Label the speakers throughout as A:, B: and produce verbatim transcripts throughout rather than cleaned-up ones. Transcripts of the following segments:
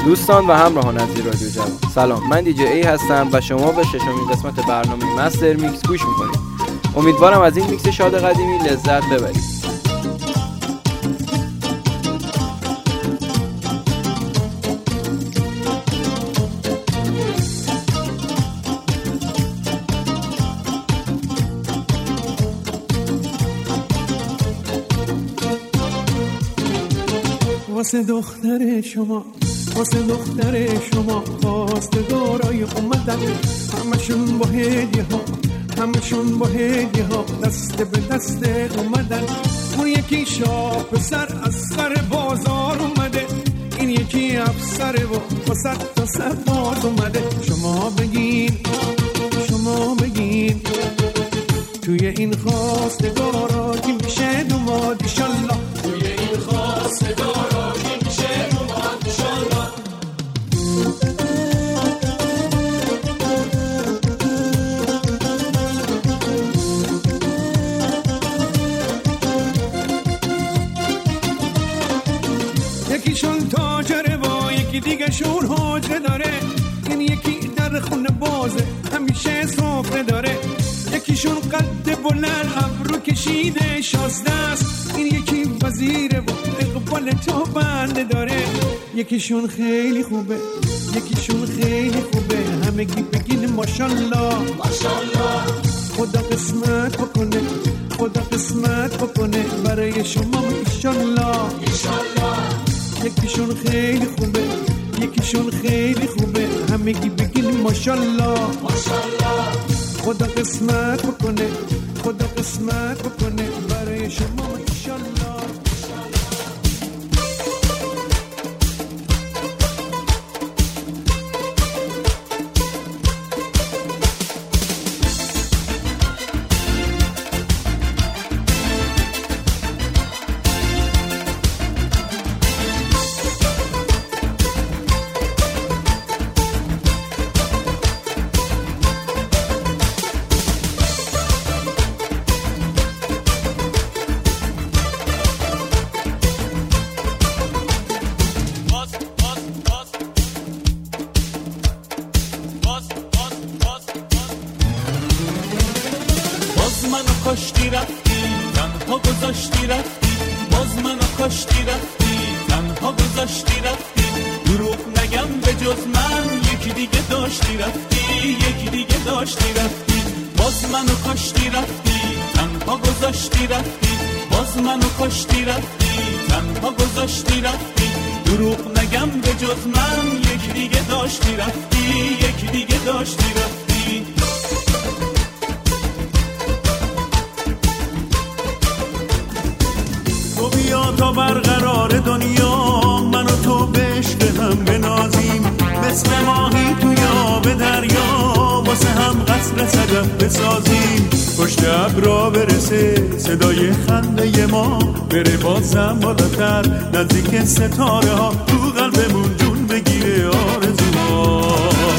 A: دوستان و همراهان عزیز رادیو جوان، سلام. من دیجی ای هستم و شما به ششمین قسمت برنامه مستر میکس گوش میکنید. امیدوارم از این میکس شاد قدیمی لذت ببرید.
B: واسه دختر شما، واسه دختر شما خواستگارای اومدن، همشون با هدیه ها، همشون با هدیه ها دست به دست اومدن. اون یکی شاه پسر از سر بازار اومده، این یکی افسر و با صد تا سرباز اومده. شما بگین، شما بگین توی این خواستگارا کی میشه دوماد ایشالله، توی این خواستگارا کی میشه دوماد ایشالله. یکیشون تاجره و یکی دیگه شون حاجره داره، این یکی در خونه بازه همیشه سفره داره. یکیشون قد بلند ابرو کشیده شازده است، این یکی وزیره و اقبال تو بنده داره. یکیشون خیلی خوبه، یکیشون خیلی خوبه، همگی بگین ماشالله ماشالله. خدا قسمت بکنه، خدا قسمت بکنه برای شما ایشالله ایشالله. یکیشون خیلی خوبه، یکیشون خیلی خوبه، همگی بگین ماشالله ماشالله. خدا قسمت بکنه، خدا قسمت بکنه برای شما ایشالله.
C: کاشتی رفتی تنها گذاشتی رفتی، باز منو کاشتی رفتی تنها گذاشتی رفتی. دروغ نگم به جز من یکی دیگه داشتی رفتی، یکی دیگه داشتی رفتی. باز منو کاشتی رفتی تنها گذاشتی رفتی، باز منو کاشتی رفتی تنها گذاشتی رفتی. دروغ نگم به جز من یکی دیگه داشتی رفتی، یکی دیگه داشتی رفتی.
B: بیا تا برقرار دنیا من و تو به عشق هم بنازیم، مثل ماهی توی آب دریا واسه هم قصر صدف بسازیم. پشت ابرا برسه صدای خنده ما، بره بازم بالاتر نزدیک ستاره ها، تو قلبمون جون بگیره آرزوها.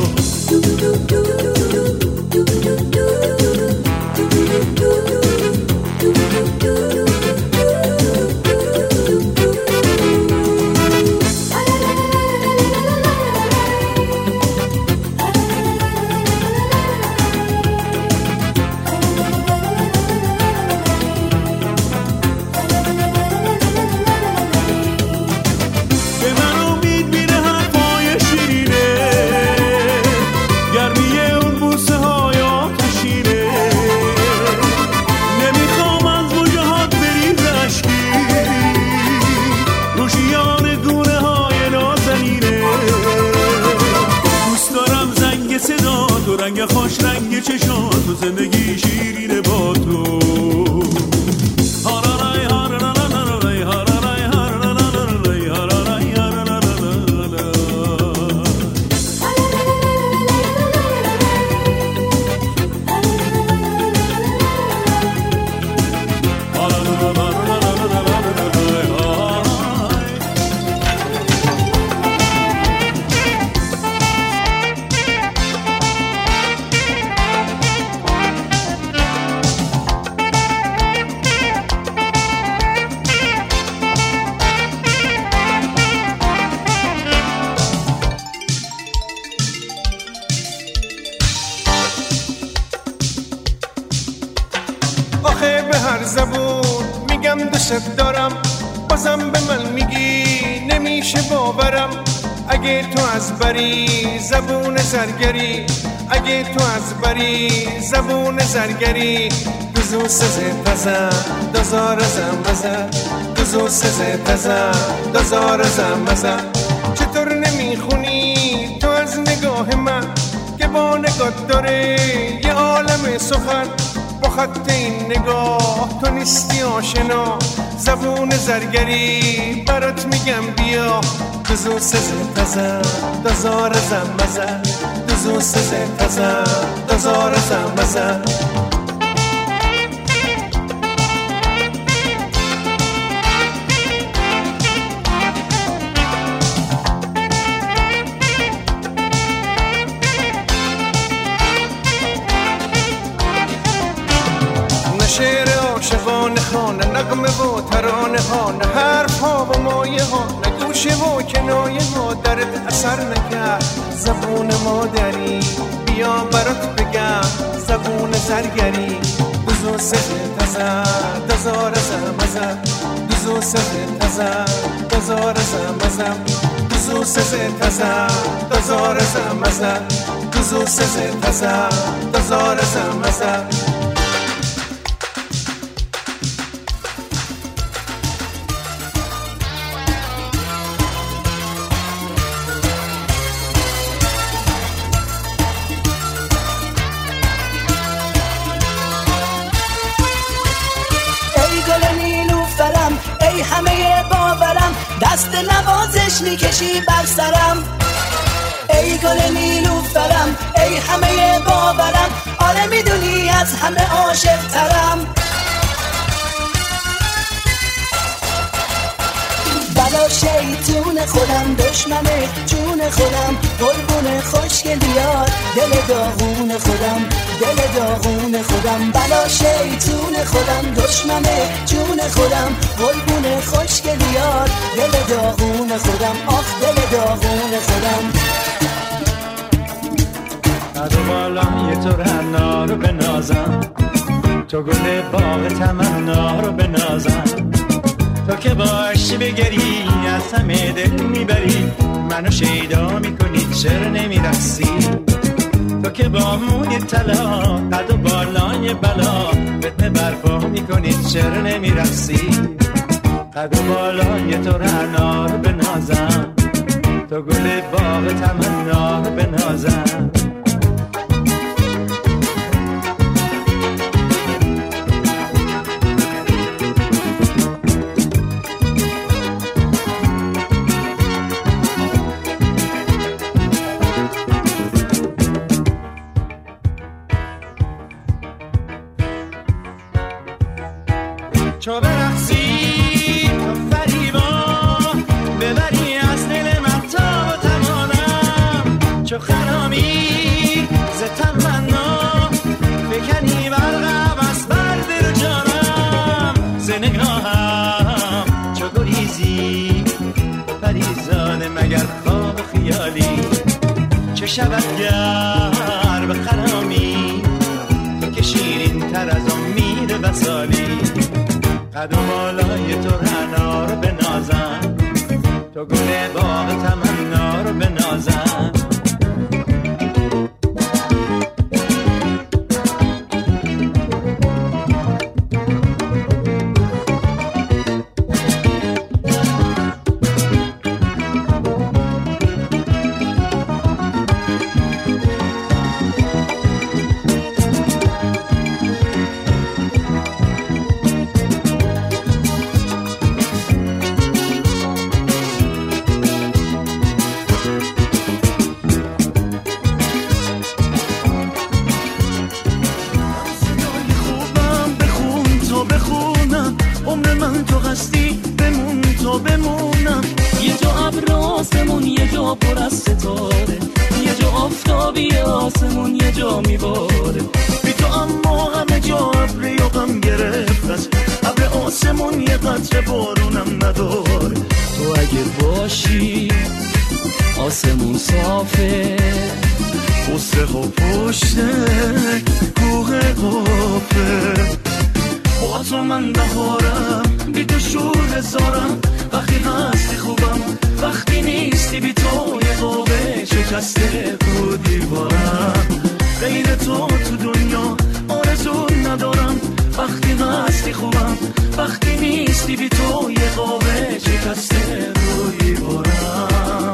B: رنگ خوش رنگ چشات تو زندگی شیرینه با تو. هر زبون میگم دوست دارم، بازم به من میگی نمیشه باورم. اگه تو از بری زبون زرگری، اگه تو از بری زبون زرگری، دوزو سزه تزه دزار زمزه، دوزو سزه تزه دزار زمزه. چطور نمیخونی تو از نگاه من که با نگاه داره یه عالم سخن؟ با خط این نگاه تو نیستی آشنا، زبون زرگری برات میگم بیا. دوزو سزه تزه دزار زمزه، دوزو سزه تزه دزار زمزه. شعر عاشقانه ها، نه نغمه و ترانه ها، نه حرف ها و مایه ها، نه گوشه و کنایه ها درت اثر نکرد. زبون مادری بیا برات بگم، زبون زرگری. دوزو سزه تزه دزار زمزه، دوزو سزه تزه دزار زمزه، دوزو سزه تزه دزار زمزه، دوزو سزه تزه دزار زمزه.
D: همه باورم دست نوازش میکشی بر سرم. ای گل نیلوفرم ای همه باورم، آره میدونی از همه عاشق ترم. بلا شیطون خودم، دشمن جون خودم، قربون خوشگلیات دل داغون خودم، دل داغون خودم. بلا شیطون خودم، دشمن جون خودم، قربون خوشگلیات دل داغون خودم، آخ دل داغون خودم.
E: قد و بالای تو رعنا رو بنازم، تو گل باغ تمنا رو بنازم. تو که باشی بگری از همه دل میبری، منو شیدا میکنی چرا نمیرقصی؟ تو که با موی طلا قد و بالای بلا فتنه برپا میکنی چرا نمیرقصی؟ قد و بالای تو رعنا رو بنازم، تو گل باغ تمنا رو بنازم. چو برقصی تو فریبا ببری از دل من تا و توانم، چو خرامی ز تمنا بکنی برقم از بر دل و جانم. ز نگاهم چو گریزی پریزاده مگر خواب و خیالی، چه شود گر به خرامی تو که شیرین تر از امید وصالی. قد و بالای تو رعنا رو بنازم، تو گل باغ تمنا رو بنازم.
C: آسمون صافه قصه ها پشته کوه قافه
F: با تو من بهارم بی تو شور هزارم وقتی هستی خوبم وقتی نیستی بی تو یه قابه شکسته رو دیوارم غیر تو تو دنیا آرزو ندارم وقتی هستی خوبم وقتی نیستی بی تو یه قابه شکسته رو دیوارم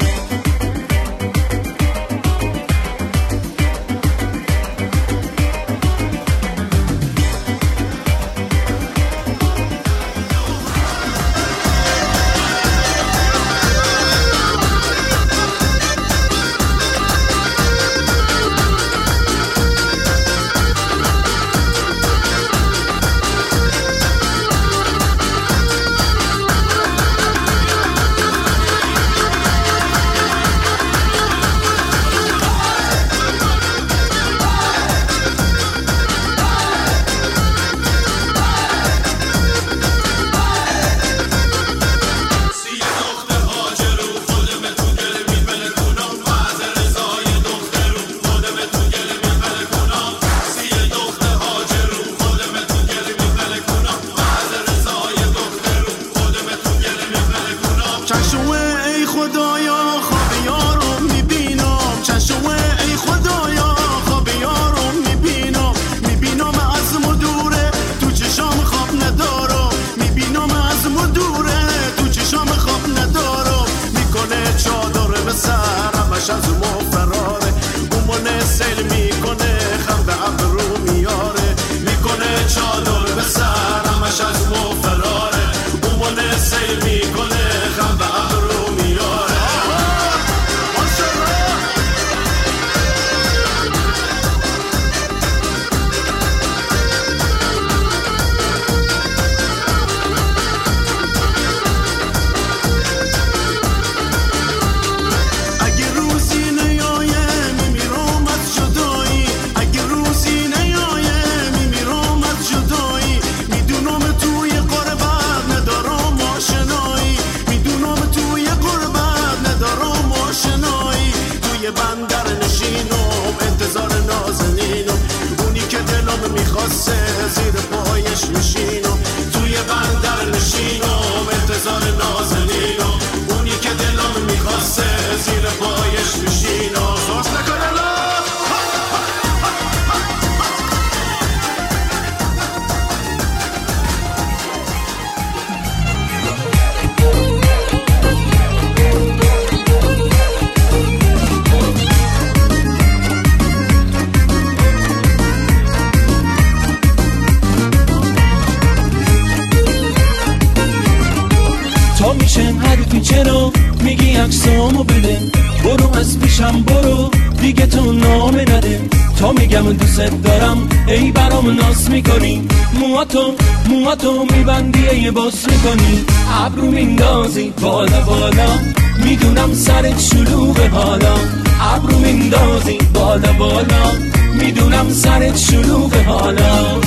C: چرا میگی عکسامو بده برو از پیشم برو دیگه تو نامه نده تا میگم دوست دارم ای برام ناز میکنی موهاتو موهاتو میبندی یه باز میکنی ابرو میندازی بالا بالا میدونم سرت شلوغه حالا ابرو میندازی بالا بالا میدونم سرت شلوغه حالا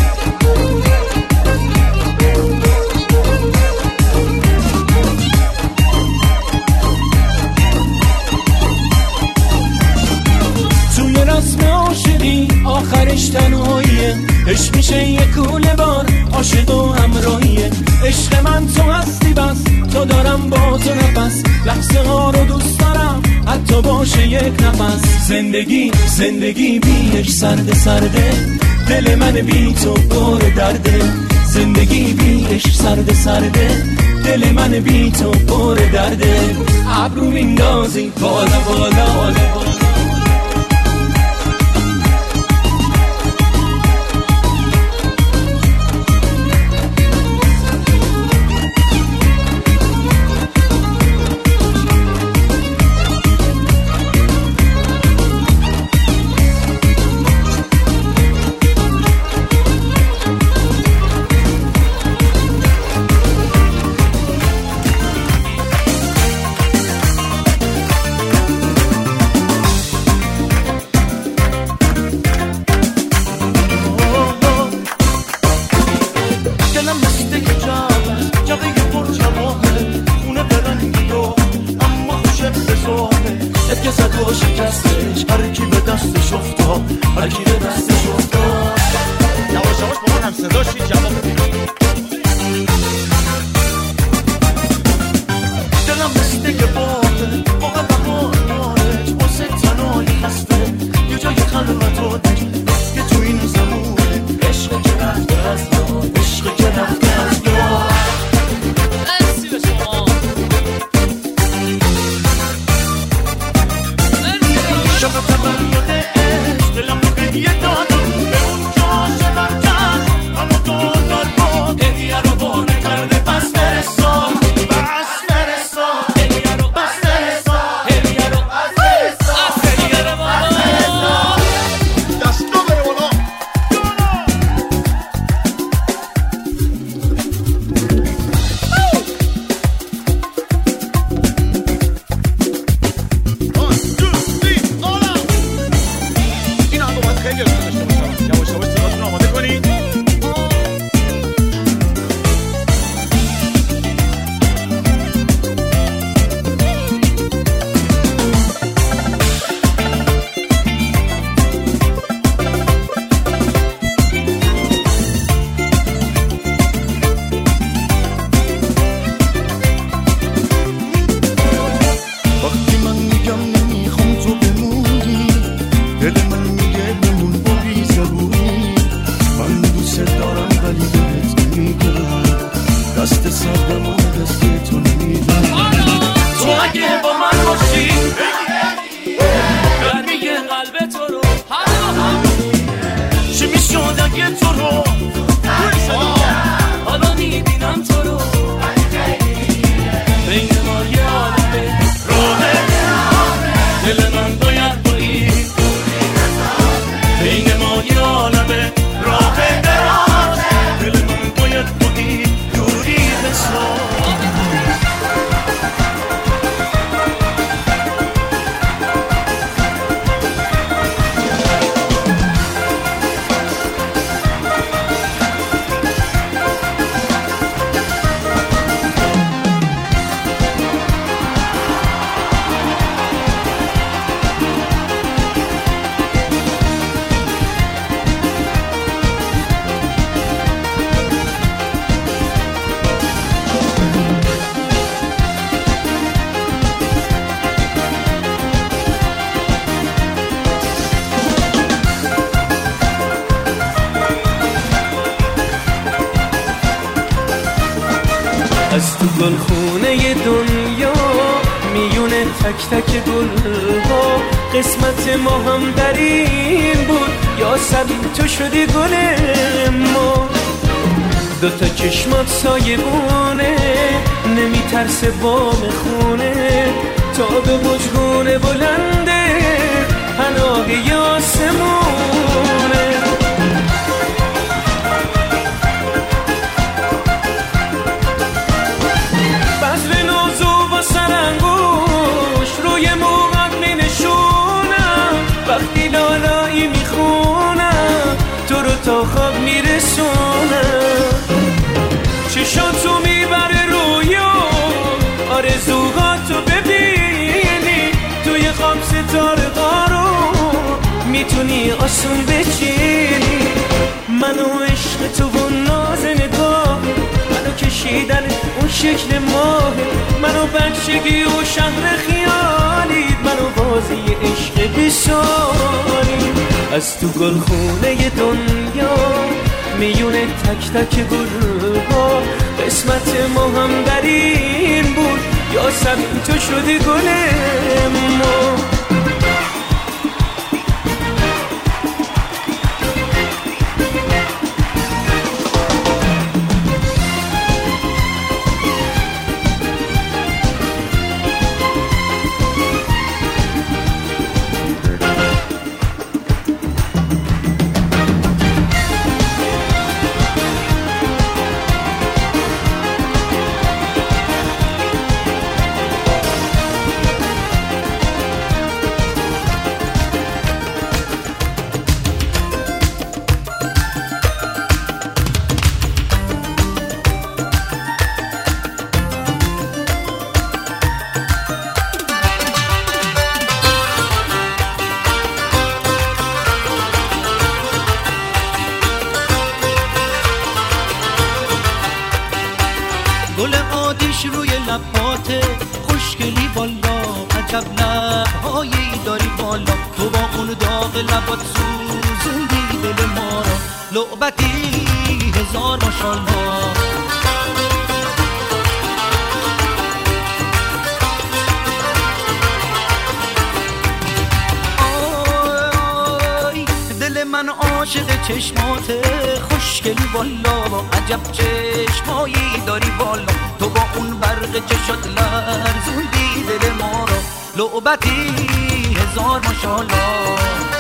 C: آخرش تنهاییه عشق میشه یه کوله بار عاشق و همراهیه عشق من تو هستی بس تا دارم با تو نفس لحظه ها رو دوست دارم حتی باشه یک نفس زندگی زندگی بیش سرده سرده دل من بی تو پر درده زندگی بیش سرده سرده دل من بی تو پر درده ابرو میندازی بالا بالا بالا بالا که زد و شکستش هر کی به دستش افتاد هر کی به دستش افتاد یواش یواش با من هم صداشی جواب بدید از تو گلخونه دنیا میون تک تک گلها قسمت ما هم در این بود یا سب تو شدی گل ما. دوتا چشمات سایبونه نمیترسه بام خونه تا به بجگونه بلنده پناه یاسمونه. بذر نوزو با سرنگوش روی موقت می نشونم وقتی لالایی میخونم تو رو تا خواب میرسونم. چشاتو میبره رویا آرزوهاتو ببینی توی خواب ستاره رو میتونی آسون بچینی. منو عشق تو و ناز نگاه منو کشیدن اون شکل ماه منو بچگی و شهر خیالی منو بازی عشق بسالی. از تو گلخونه دنیا میون تک تک گلها قسمت ما هم در این بود یا سب تو شدی گل ما.
F: گل آتیش روی لباته خوشگلی بالا عجب لبهایی داری بالا تو با اون داغ لبات سوزوندی دل ما را لعبتی هزار ماشالله. دل من عاشق چشماته خوشگلی بالا عجب چشمایی داری بالا تو با اون برق چشات لرزوندی دل ما را لعبتی هزار ماشالله.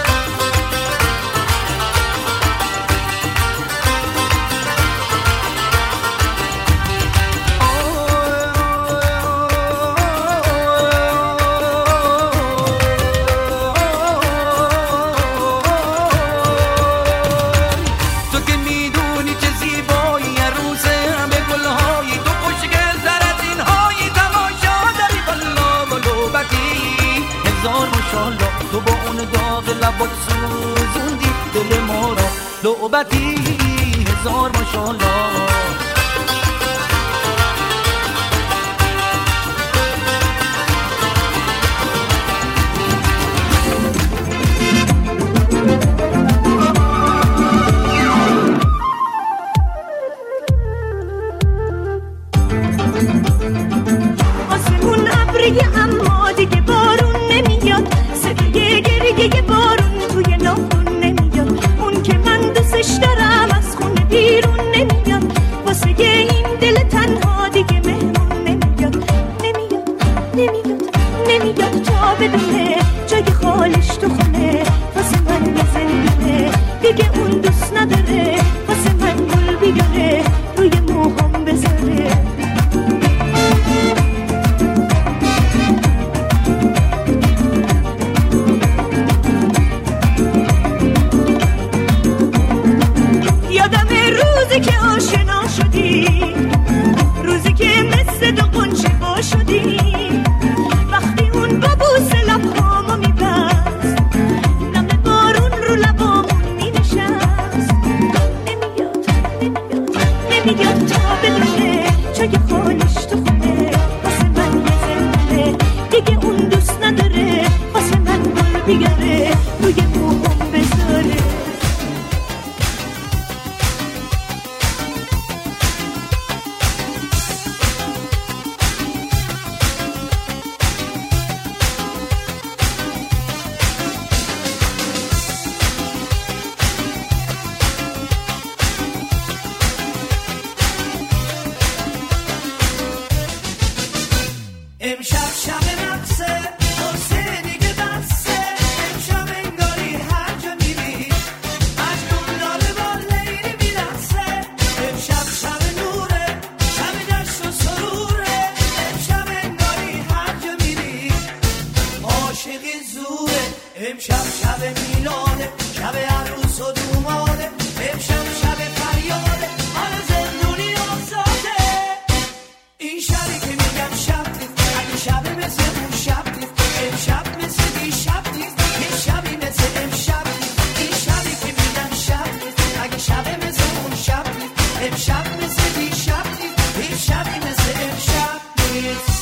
F: تو با اون داغ لبات سوزوندی دل ما را لعبتی هزار ماشالله.
G: آسمون ابری اما دیگه بارون نمیاد صدای گریه بارون توی ناخون نمیاد اون که من دوستش دارم از خونه بیرون نمیاد واسه این دل تنها دیگه مهمون نمیاد نمیاد نمیاد نمیاد تا بدونه جای خالش تو خونه واسه من یه زندونه دیگه اون دوست نداره واسه من گل بیاره روی موهام بذاره. روزی که آشنا شدی روزی که مثل دو قنچه با شدی وقتی اون با بوس لبهامو میبست نم بارون رو لبامون مینشست نمیاد نمیاد نمیاد تا بدونه جای خالش تو خونه واسه من یه زنده دیگه اون دوست نداره واسه من گل بیاره روی موهام بذاره.
D: امشب شب میلاده، شب عروس و دوماده، امشب شب فریاده، حال زندونی آزاده. این شبی که میگم شب نیست، اگه شب مثل اون شب نیست، امشب مثل دیشب نیست، یه شبی مثل امشب نیست. این شبی که میگم شب نیست، اگه شب مثل اون شب نیست، امشب مثل دیشب نیست، یه شبی مثل امشب نیست.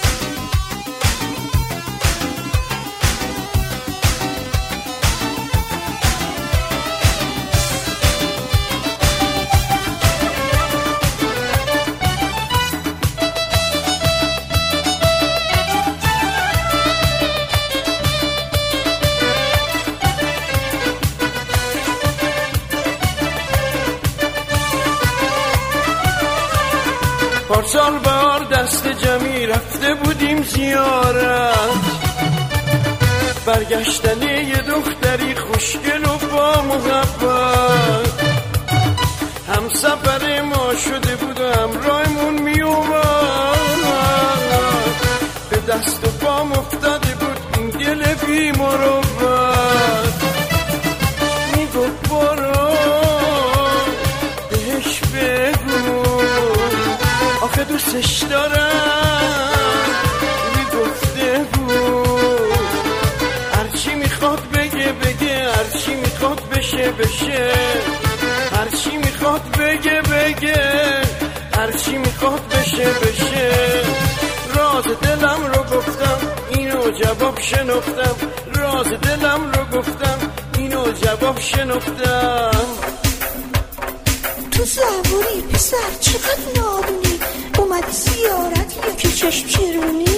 H: پارسال بار دست جمعی رفته بودیم زیارت، برگشتنی یه دختری خوشگل و با محبت، هم سفر ما شده بود و همراهمون می اومد، به دست و پام افتاده بود این دل بی مروت. می گفت برو بهش بگو آخه دوستش دارم، میگفته بود هرچی میخواد بگه بگه، هرچی میخواد بشه بشه، هرچی میخواد بگه بگه، هرچی میخواد بشه بشه. راز دلم رو گفتم اینو جواب شنفتم، راز دلم رو گفتم اینو جواب شنفتم.
G: تو زبونی پسر چقدر نادونی، اومدی زیارت یکی چشم چرونی.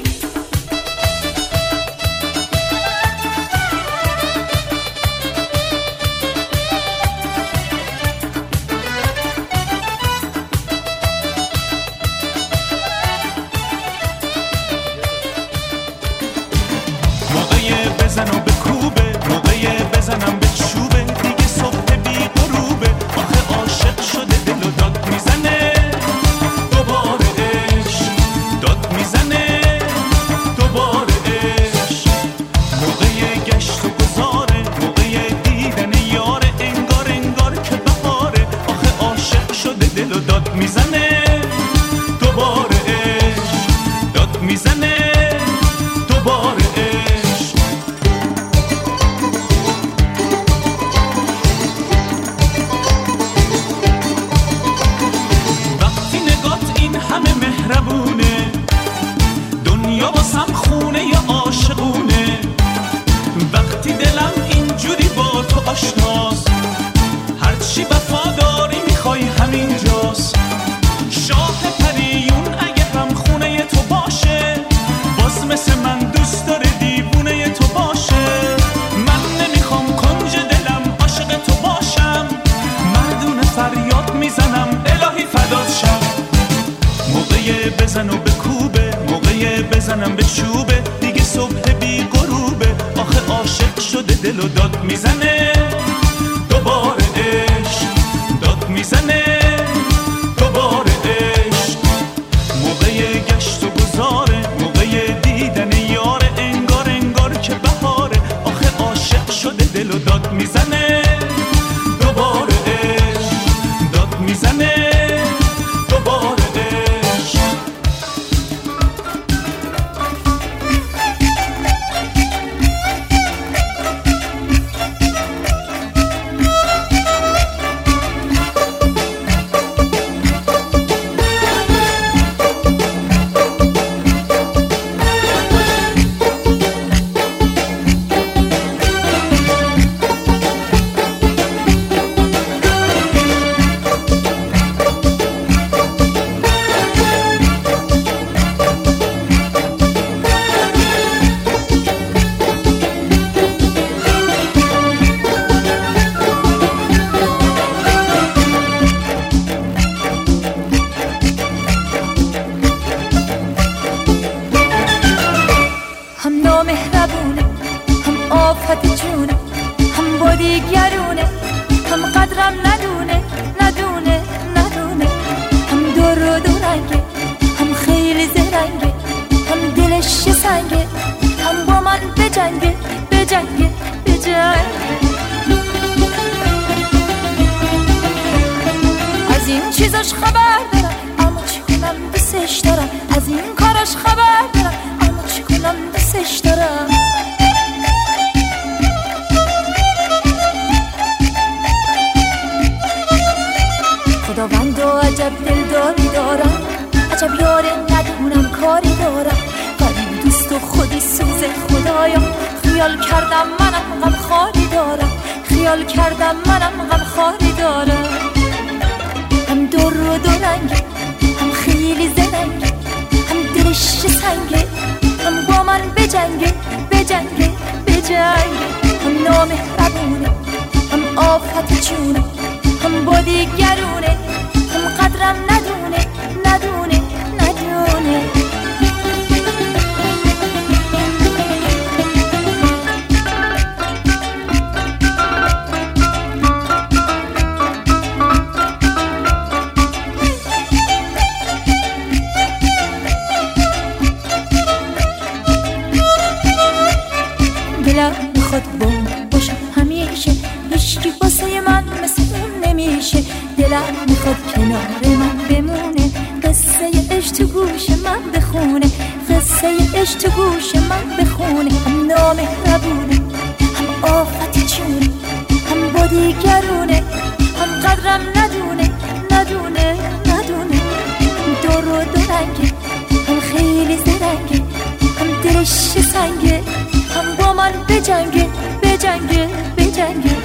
C: موقعی بزن و بکوبه، موقعی بزنم به چوبه، دیگه صبح بی غروبه، آخه عاشق شده دل و داد میزنه دوباره عشق، داد میزنه دوباره عشق. موقع گشت و گذاره، موقع دیدن یاره، انگار انگار که بهاره، آخه عاشق شده دل و داد میزنه دوباره عشق، داد میزنه دوباره عشق. وقتی نگات این همه مهربونه، دنیا واسم خونه ی عاشقونه، وقتی دلم اینجوری با تو آشناست، هرچی وفاداری میخوای همینجاست. شاه پریون اگه هم خونه تو باشه، باز مثل من دوست داره دیوونه تو باشه. من نمیخوام کنج دلم عاشق تو باشم، مردونه فریاد میزنم الهی فدات شم. موقع بزن و بکوبه، موقع بزنم به چوبه، دیگه صبح بی غروبه، آخه عاشق شده دل و داد میزنه دوباره عشق، داد میزنه دوباره عشق. موقع گشت و گذاره، موقع دیدن یاره، انگار انگار که بهاره، آخه عاشق شده دل و داد میزنه دوباره عشق، داد میزنه دوباره عشق.
G: دیگرونه، هم قدرم ندونه ندونه ندونه، هم دور و دورنگه، هم خیلی زرنگه، هم دلش سنگه، هم با من بجنگه بجنگه بجنگه. از این چیزاش خبر دارم اما چی کنم دوستش دارم، از این کاراش خبر دارم اما چی کنم دوستش دارم. خداوند و عجب دلداری دارم، عجب یاره ندونم کاری دارم، غریب دوست و خودی سوز خدایا. خیال کردم منم غم خاری دارم، خیال کردم منم غم خاری دارم. هم دور و دورنگه، هم خیلی زرنگه، هم دلش سنگه، هم با من بجنگه بجنگه بجنگه. هم نامهربونه، هم آفت جونه، هم با دیگرونه، هم قدرم ندونه ندونه ندونه. دلم میخواد با باشم همیشه، هیچکی واسه من مثل اون نمیشه. دلم میخواد کنار من بمونه، قصه عشق تو گوش من بخونه، قصه عشق تو گوش من بخونه. هم نامهربونه، هم آفت جونه، هم با دیگرونه، هم قدرم ندونه ندونه ندونه. دور و دورنگه، هم خیلی زرنگه، هم دلش سنگه، هم با من بجنگه بجنگه بجنگه.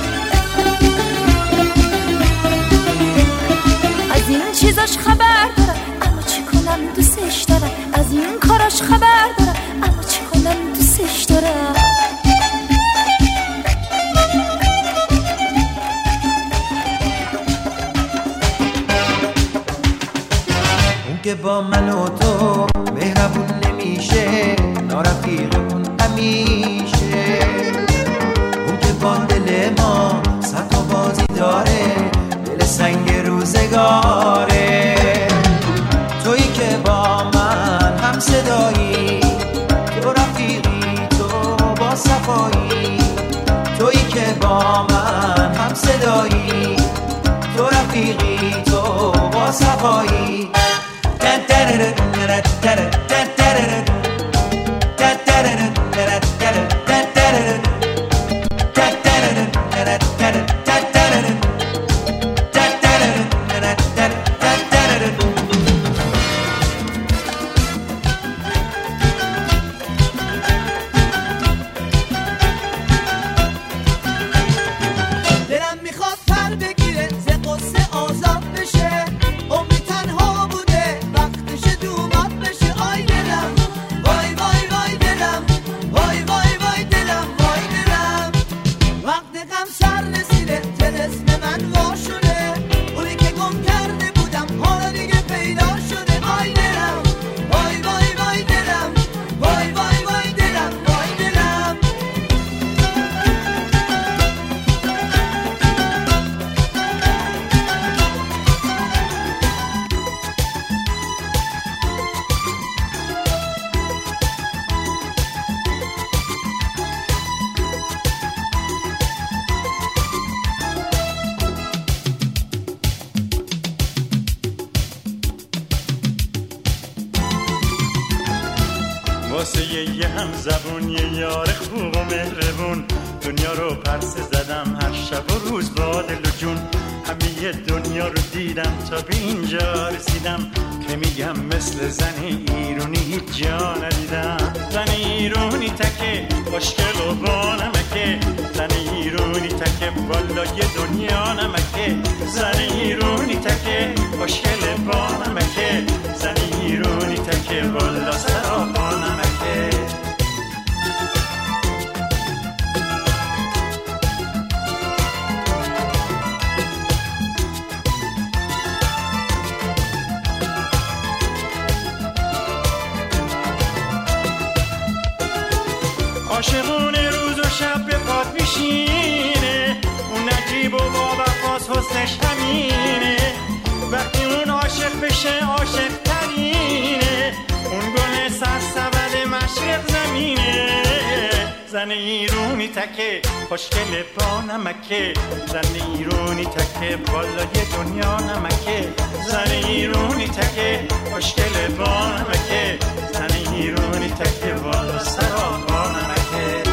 G: از این چیزاش خبر دارم اما چی کنم دوستش دارم، از این کاراش خبر دارم اما چی کنم دوستش دارم.
I: اون که با من و تو مهربون نمیشه، نارفیقمون همیشه. اون که با دل ما صد بازی داره، دل سنگ روزگاره. تویی که با من هم صدایی، تو رفیقی تو با صفایی. تویی که با من هم صدایی، تو رفیقی تو با صفایی.
E: واسه یه هم زبون، یه یار خوب و مهربون. دنیا رو پرسه زدم هر شب و روز با دل و جون. همه دنیا رو دیدم تا به اینجا رسیدم، که میگم مثل زن ایرونی هیچ جا ندیدم. زن ایرونی تکه خوشگل و با نمکه، زن ایرونی تکه بالای دنیا نمکه. زن ایرونی تکه خوشگل با نمکه، زن ایرونی تکه بالا سرا با نمکه. عاشقونه روز و شب به پات میشینه، اون نجیب و با وفاس حسنش همینه. وقتی اون عاشق بشه عاشق ترینه، اون گل سرسبد مشرق زمینه. زن ایرونی تکه خوشگل با نمکه زن ایرونی تکه بالای دنیا نمکه زن ایرونی تکه خوشگل با نمکه زن ایرونی تکه بالا سرا با نمکه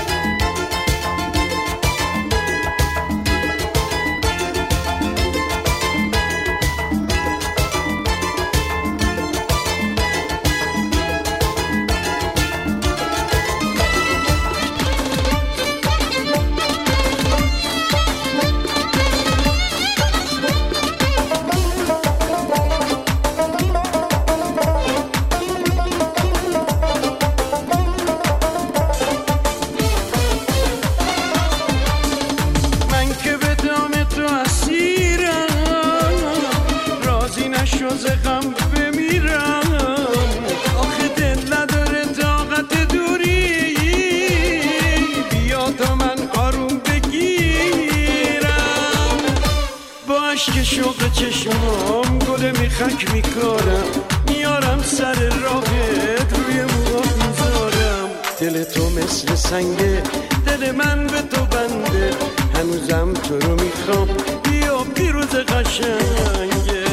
H: شوق چشمام گل میخک میکارم میارم سر راهت روی موها میذارم دل تو مثل سنگه دل من به تو بنده هنوزم تو رو میخوام بیا پیروز قشنگه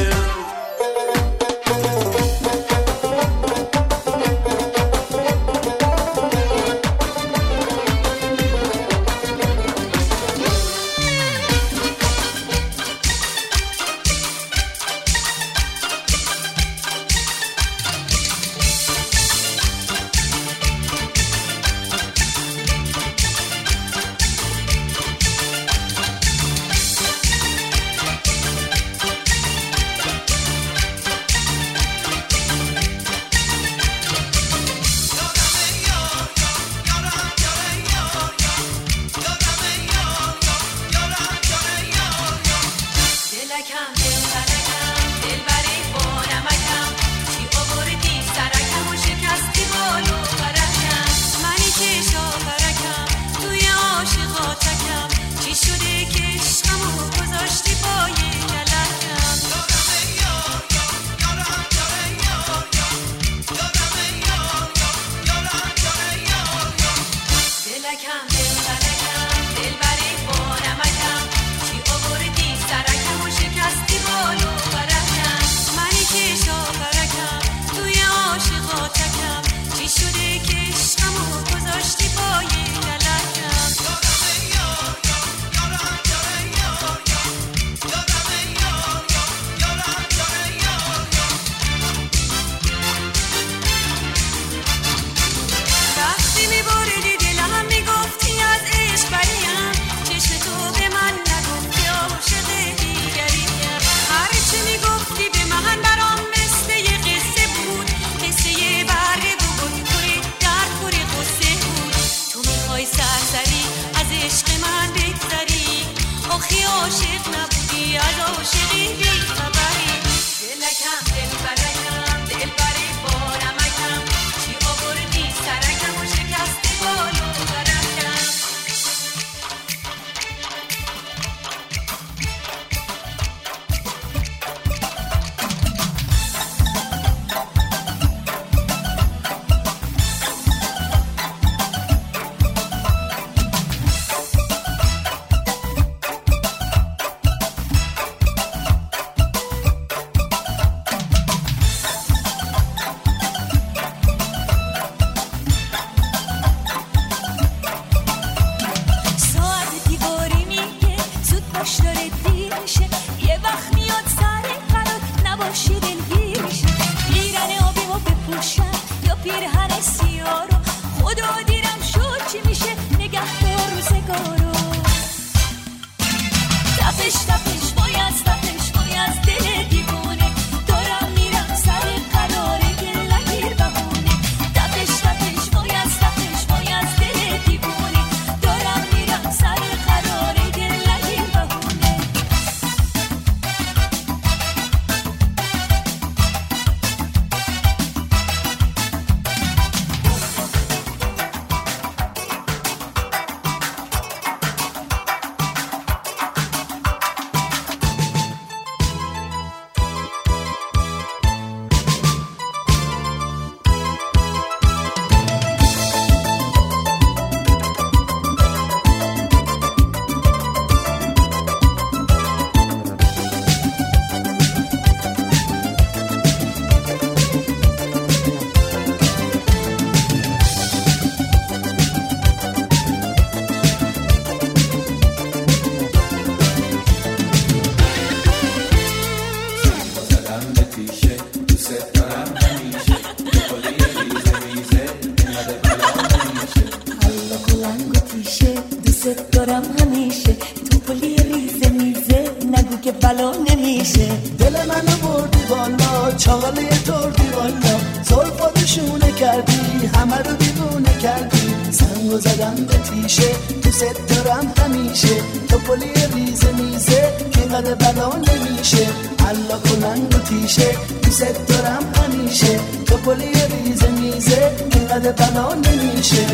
G: نمیشه دوست دارم همیشه تو پلی ریزه میزه نگو که بلا نمیشه
D: دل منو بردی والا چاله تردی والا زلفاتشونه کردی همه رو دیوونه کردی سنگو زدم به تیشه دوست دارم همیشه تو پلی ریزه میزه که قد بلا نمیشه حالا کنن و تیشه دوست دارم همیشه تو پلی ریزه میزه که قد بلا نمیشه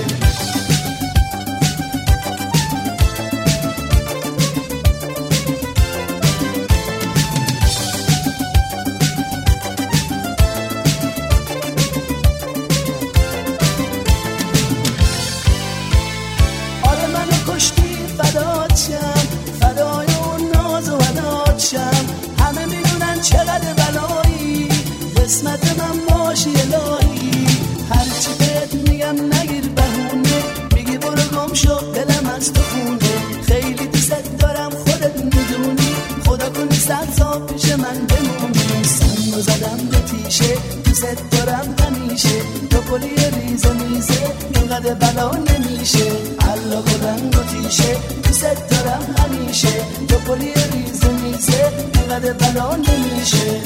D: چقدر بلایی قسمت من باشی الهی هرچی بهت میگم نگیر بهونه میگی برو گم شو دلم از تو خونه خیلی دوست دارم خودت میدونی خدا کنی صد سال پیش من بمونی سنگو زدم به تیشه دوست دارم همیشه تو پلی ریزه میزه اینقدر بلا نمیشه الله کنن و تیشه دوست دارم همیشه تو پلی ریزه میزه اینقدر بلا نمیشه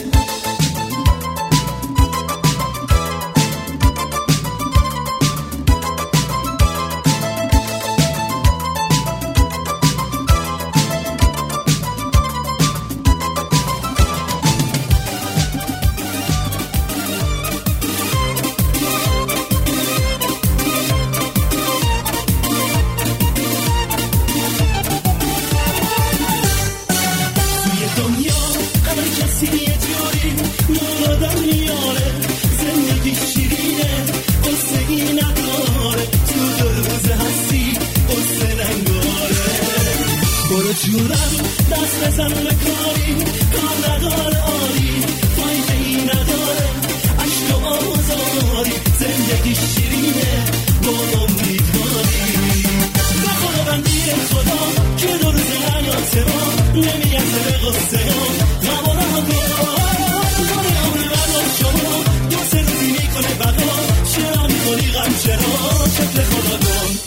F: جونم دست بزن به کاری کار نداره عالی فایده ای نداره عشق و آزاری زندگی شیرینه با امیدواری به خدا بندی خدا که دو روز حیات ما نمیگرده به غصه ها غم و رهگاه کنه عمر بردار شما دو سه روزی میکنه بقا چرا میکنی غم چرا شکل خدا کن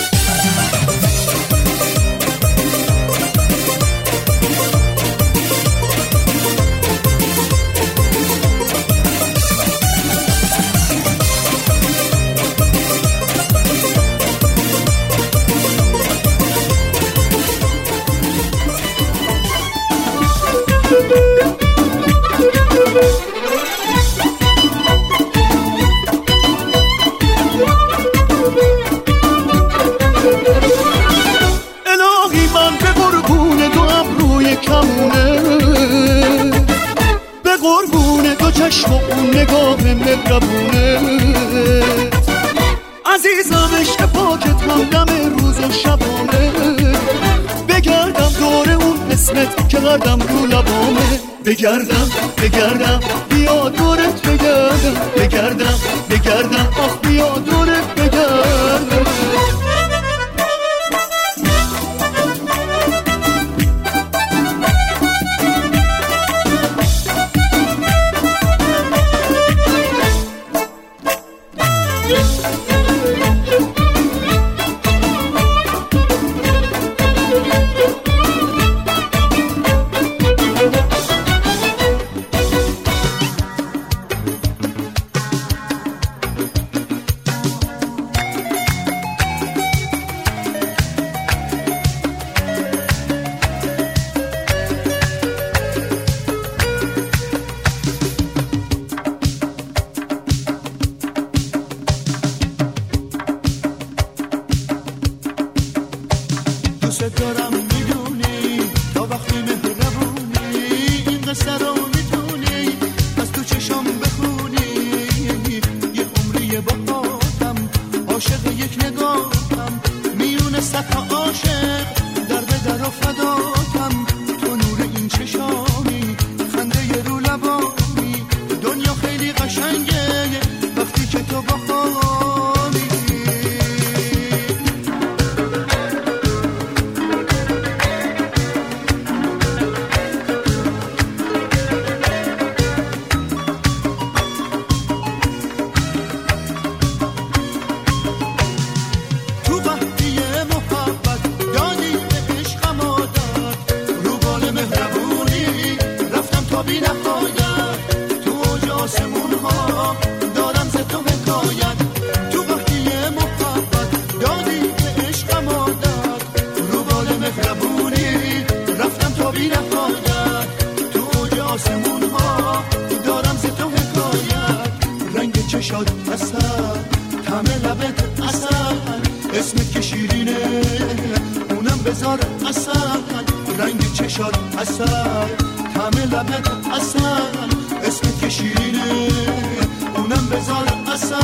F: الهی من به قربون دو ابروی کمونه به قربون دو چشم و اون نگاه مهربونه عزیزم عشق پاکت همدم روز و شبانه بگردم دور اون اسمت که قدم رو لبامه بگردم بگردم بیا دورت بگردم بگردم بگردم آخ بیا دورت بگردم دوست دارم میدونی تا وقتی مهربونی این قصه رو میتونی از تو چشم بخونی یه عمری با خودم عاشق یک نگاهم میونه صد تا عاشق در به در و فداتم تو نور این چشامی خنده رو لبانی دنیا خیلی قشنگه وقتی که تو با خودی تو وقتی محبت
J: بذار اصل رنگ چشات اصل طعم لبت اصل اسمت که شیرینه اونم بذار اصل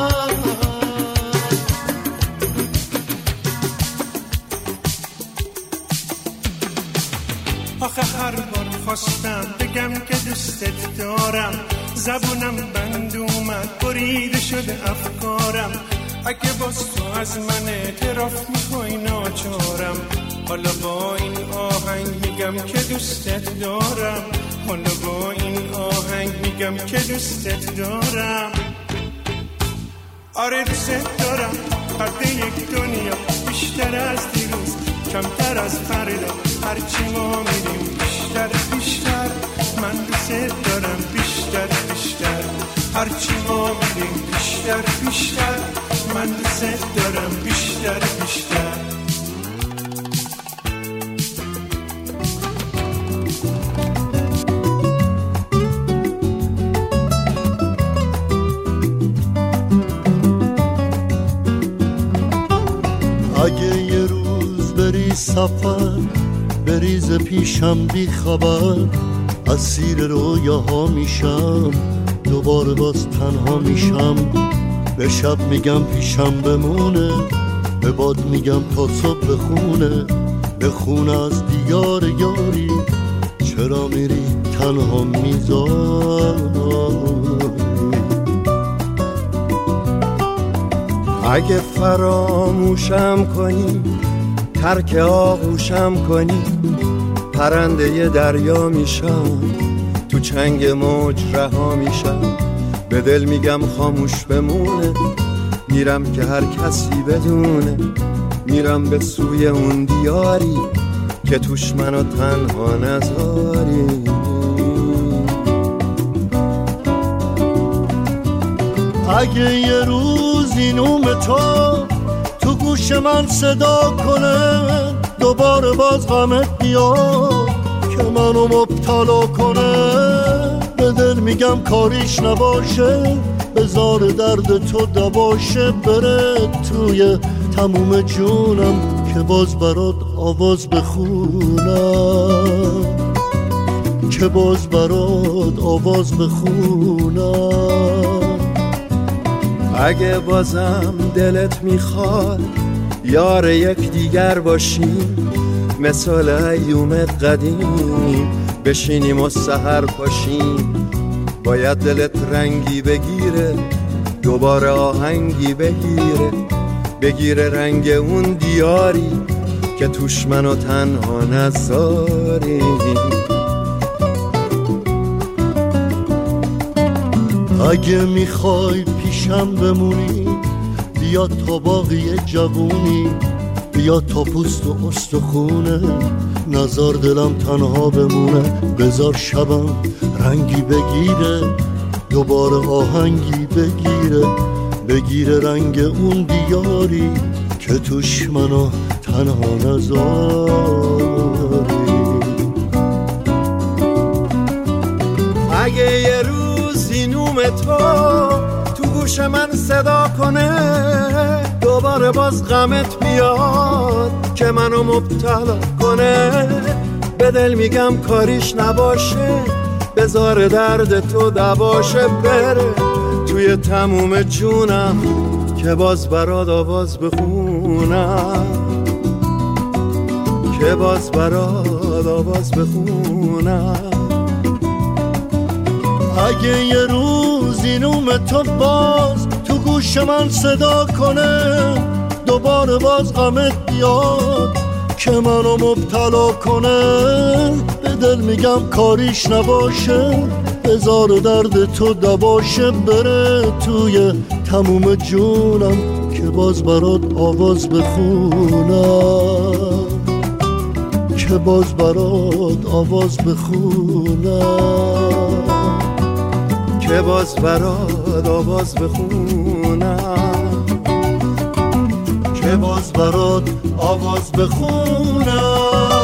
B: آخه هر بار خواستم بگم که دوستت دارم زبونم بند اومد بریده شده افکارم اگه باز تو از من اعتراف میخوای ناچارم حالا با این آهنگ میگم که دوستت دارم حالا با این آهنگ میگم که دوستت دارم آره دوستت دارم قد یک دنیا بیشتر از دیروز کمتر از فردا هرچی ما میریم بیشتر بیشتر من دوستت دارم بیشتر بیشتر هرچی ما میریم بیشتر بیشتر من دوستت دارم بیشتر بیشتر
J: اگه یه روز بری سفر بریز پیشم بی خبر اسیر رویاها میشم دوباره باز تنها میشم به شب میگم پیشم بمونه به باد میگم تا صبح بخونه بخونه از دیار یاری چرا میری تنها میذاری
K: اگه فراموشم کنی ترک آغوشم کنی پرنده دریا میشم تو چنگ موج رها میشم به دل میگم خاموش بمونه میرم که هر کسی بدونه میرم به سوی اون دیاری که توش منو تنها نذاری
J: اگه یه روز این نوم تو تو گوش من صدا کنه دوباره باز غمت بیاد که منو مبتلا کنه به دل میگم کاریش نباشه بذار درد تو دباشه بره توی تموم جونم که باز برات آواز بخونم که باز برات آواز بخونم
K: اگه بازم دلت میخواد یار یک دیگر باشیم مثال ایوم قدیم بشینیم و سحر پاشیم باید دلت رنگی بگیره دوباره آهنگی بگیره بگیره رنگ اون دیاری که توش منو تنها نذاری
J: اگه میخوای پیشم بمونی بیا تا باقی جوونی بیا تا پوست و استخونه نزار دلم تنها بمونه بذار شبم رنگی بگیره دوباره آهنگی بگیره بگیره رنگ اون دیاری که توش منو تنها نذاری
K: اگه یه روزی نوم تو تو گوش من صدا کنه دوباره باز غمت بیاد که منو مبتلا کنه به دل میگم کاریش نباشه بذار درد تو دباشه بره توی تموم جونم که باز برات آواز بخونم که باز برات آواز بخونم
J: اگه یه روزی نوم تو باز تو گوش من صدا کنه دوباره باز غمت بیاد که منو مبتلا کنه به دل میگم کاریش نباشه بذار درد تو دباشه بره توی تموم جونم که باز برات آواز بخونم که باز برات آواز بخونم
K: که باز برات آواز بخونم
J: که باز برات آواز بخونم